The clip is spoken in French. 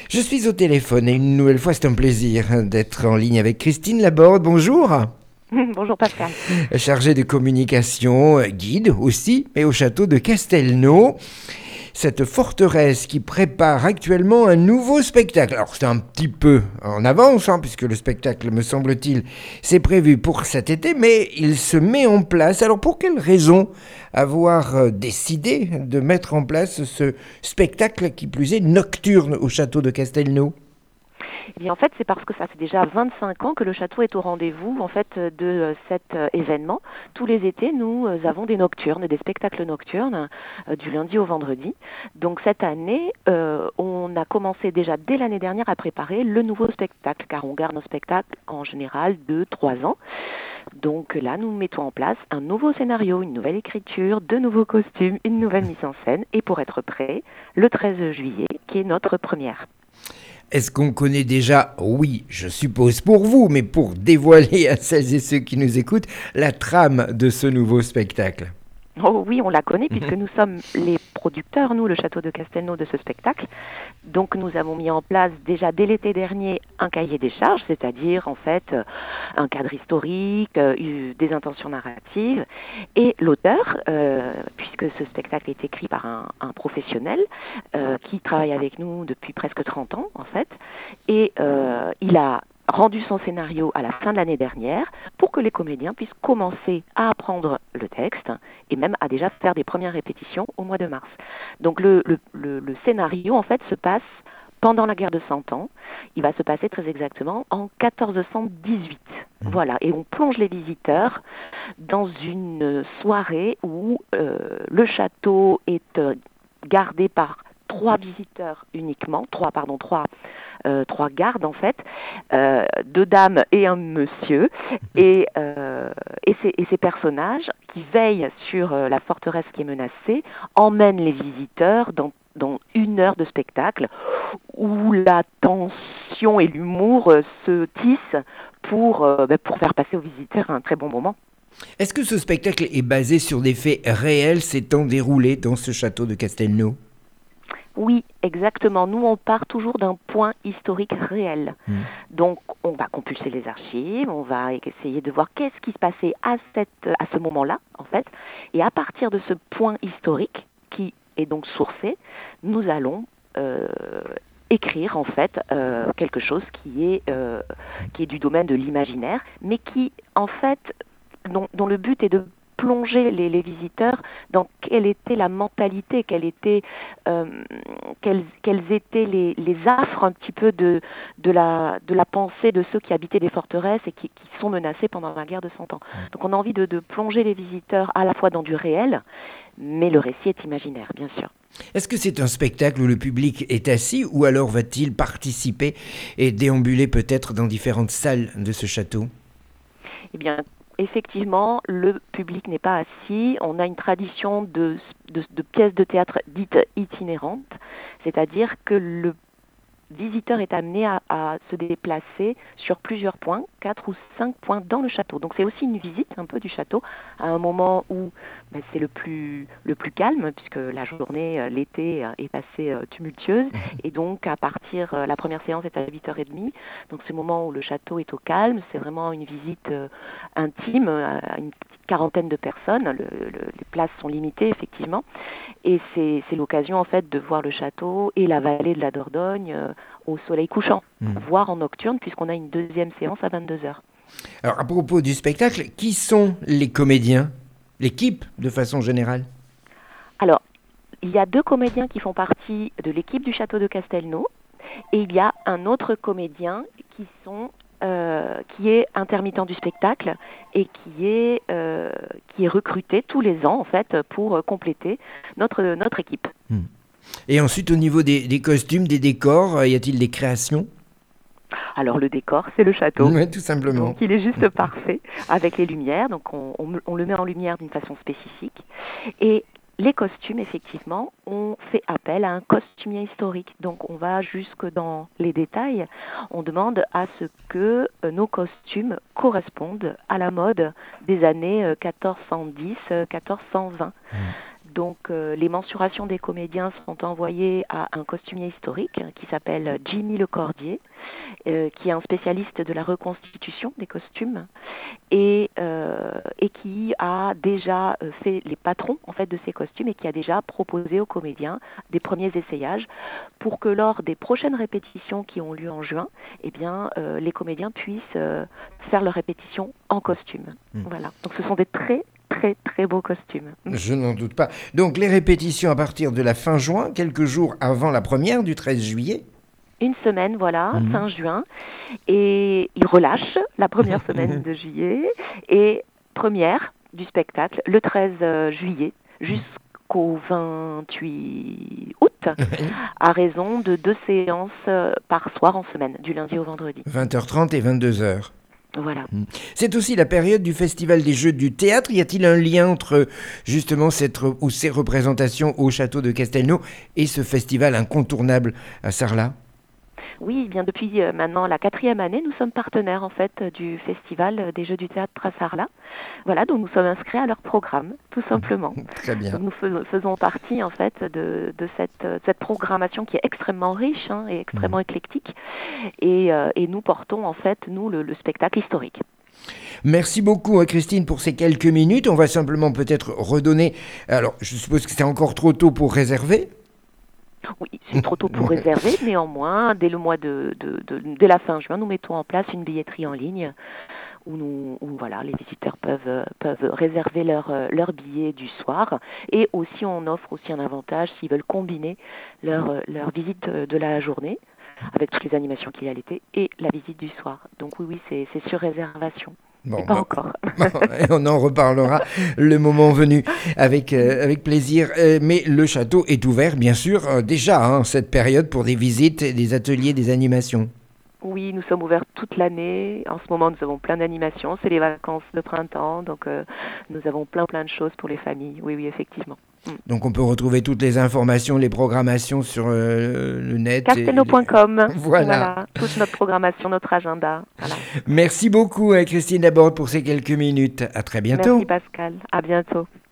Je suis au téléphone et une nouvelle fois, c'est un plaisir d'être en ligne avec Christine Laborde. Bonjour. Bonjour Pascal. Chargée de communication, guide aussi, mais au château de Castelnau. Cette forteresse qui prépare actuellement un nouveau spectacle. Alors c'est un petit peu en avance, puisque le spectacle, me semble-t-il, c'est prévu pour cet été, mais il se met en place. Alors pour quelle raison avoir décidé de mettre en place ce spectacle qui plus est nocturne au château de Castelnau? Eh bien, en fait, c'est parce que ça fait déjà 25 ans que le château est au rendez-vous de cet événement. Tous les étés, nous avons des nocturnes, des spectacles nocturnes du lundi au vendredi. Donc cette année, on a commencé déjà dès l'année dernière à préparer le nouveau spectacle, car on garde nos spectacles en général de 3 ans. Donc là, nous mettons en place un nouveau scénario, une nouvelle écriture, de nouveaux costumes, une nouvelle mise en scène, et pour être prêt, le 13 juillet, qui est notre première. Est-ce qu'on connaît déjà, oui, je suppose pour vous, mais pour dévoiler à celles et ceux qui nous écoutent, la trame de ce nouveau spectacle? Oh oui, on la connaît puisque nous sommes les producteurs, nous, le château de Castelnau, de ce spectacle. Donc nous avons mis en place déjà dès l'été dernier un cahier des charges, c'est-à-dire en fait un cadre historique, des intentions narratives. Et l'auteur, puisque ce spectacle est écrit par un professionnel qui travaille avec nous depuis presque 30 ans en fait, et il a rendu son scénario à la fin de l'année dernière pour que les comédiens puissent commencer à apprendre le texte et même à déjà faire des premières répétitions au mois de mars. Donc le scénario en fait se passe pendant la guerre de Cent Ans. Il va se passer très exactement en 1418. Voilà, et on plonge les visiteurs dans une soirée où le château est gardé par 3 visiteurs uniquement, trois gardes en fait, 2 dames et un monsieur, et ces personnages qui veillent sur la forteresse qui est menacée emmènent les visiteurs dans 1 heure de spectacle où la tension et l'humour se tissent pour faire passer aux visiteurs un très bon moment. Est-ce que ce spectacle est basé sur des faits réels s'étant déroulés dans ce château de Castelnau? Oui, exactement. Nous, on part toujours d'un point historique réel. Donc, on va compulser les archives, on va essayer de voir qu'est-ce qui se passait à ce moment-là, en fait. Et à partir de ce point historique, qui est donc sourcé, nous allons écrire, en fait, quelque chose qui est du domaine de l'imaginaire, mais qui, en fait, dont le but est de plonger les visiteurs dans quelle était la mentalité, quelles étaient les affres un petit peu de la pensée de ceux qui habitaient des forteresses et qui sont menacés pendant la guerre de Cent Ans. Donc on a envie de plonger les visiteurs à la fois dans du réel, mais le récit est imaginaire, bien sûr. Est-ce que c'est un spectacle où le public est assis ou alors va-t-il participer et déambuler peut-être dans différentes salles de ce château? Eh bien, effectivement, le public n'est pas assis. On a une tradition de pièces de théâtre dites itinérantes, c'est-à-dire que le visiteur est amené à se déplacer sur plusieurs points, 4 ou 5 points dans le château. Donc c'est aussi une visite un peu du château à un moment où c'est le plus calme, puisque la journée, l'été, est assez tumultueuse. Et donc à partir, la première séance est à 8h30. Donc c'est le moment où le château est au calme. C'est vraiment une visite intime à une petite quarantaine de personnes. Les places sont limitées, effectivement. Et c'est l'occasion en fait de voir le château et la vallée de la Dordogne au soleil couchant, voire en nocturne, puisqu'on a une deuxième séance à 22h. Alors à propos du spectacle, qui sont les comédiens? L'équipe de façon générale? Alors, il y a 2 comédiens qui font partie de l'équipe du château de Castelnau, et il y a un autre comédien qui est intermittent du spectacle et qui est recruté tous les ans en fait pour compléter notre équipe. Et ensuite au niveau des costumes, des décors, y a-t-il des créations? Alors le décor, c'est le château. Oui, tout simplement. Donc il est juste parfait avec les lumières. Donc on le met en lumière d'une façon spécifique. Et les costumes, effectivement, on fait appel à un costumier historique. Donc on va jusque dans les détails. On demande à ce que nos costumes correspondent à la mode des années 1410, 1420. Donc les mensurations des comédiens sont envoyées à un costumier historique qui s'appelle Jimmy Lecordier, qui est un spécialiste de la reconstitution des costumes et qui a déjà fait les patrons en fait de ces costumes et qui a déjà proposé aux comédiens des premiers essayages pour que lors des prochaines répétitions qui ont lieu en juin, eh bien les comédiens puissent faire leurs répétitions en costume. Voilà. Donc ce sont des très très beaux costumes. Je n'en doute pas. Donc les répétitions à partir de la fin juin, quelques jours avant la première du 13 juillet. Une semaine, voilà, fin juin. Et ils relâchent la première semaine de juillet et première du spectacle le 13 juillet jusqu'au 28 août, à raison de 2 séances par soir en semaine, du lundi au vendredi. 20h30 et 22h. Voilà. C'est aussi la période du Festival des Jeux du Théâtre. Y a-t-il un lien entre justement ces représentations au château de Castelnau et ce festival incontournable à Sarlat ? Oui, bien depuis maintenant la 4e année, nous sommes partenaires en fait du Festival des Jeux du Théâtre à Sarlat. Voilà, donc nous sommes inscrits à leur programme, tout simplement. Très bien. Donc nous faisons partie en fait de cette programmation qui est extrêmement riche et extrêmement éclectique, et nous portons en fait le spectacle historique. Merci beaucoup Christine pour ces quelques minutes. On va simplement peut-être redonner. Alors, je suppose que c'est encore trop tôt pour réserver. Oui, c'est trop tôt pour réserver. Néanmoins, dès dès la fin juin, nous mettons en place une billetterie en ligne où voilà, les visiteurs peuvent réserver leur billet du soir. Et aussi, on offre aussi un avantage s'ils veulent combiner leur visite de la journée avec toutes les animations qu'il y a l'été et la visite du soir. Donc oui, c'est sur réservation. Bon, pas encore. On en reparlera le moment venu avec plaisir. Mais le château est ouvert, bien sûr, déjà, cette période pour des visites, des ateliers, des animations. Oui, nous sommes ouverts toute l'année. En ce moment, nous avons plein d'animations. C'est les vacances de printemps, donc nous avons plein de choses pour les familles. Oui, effectivement. Donc on peut retrouver toutes les informations, les programmations sur le net. Castelnau.com. Voilà. Toute notre programmation, notre agenda. Voilà. Merci beaucoup Christine Laborde pour ces quelques minutes. À très bientôt. Merci Pascal. À bientôt.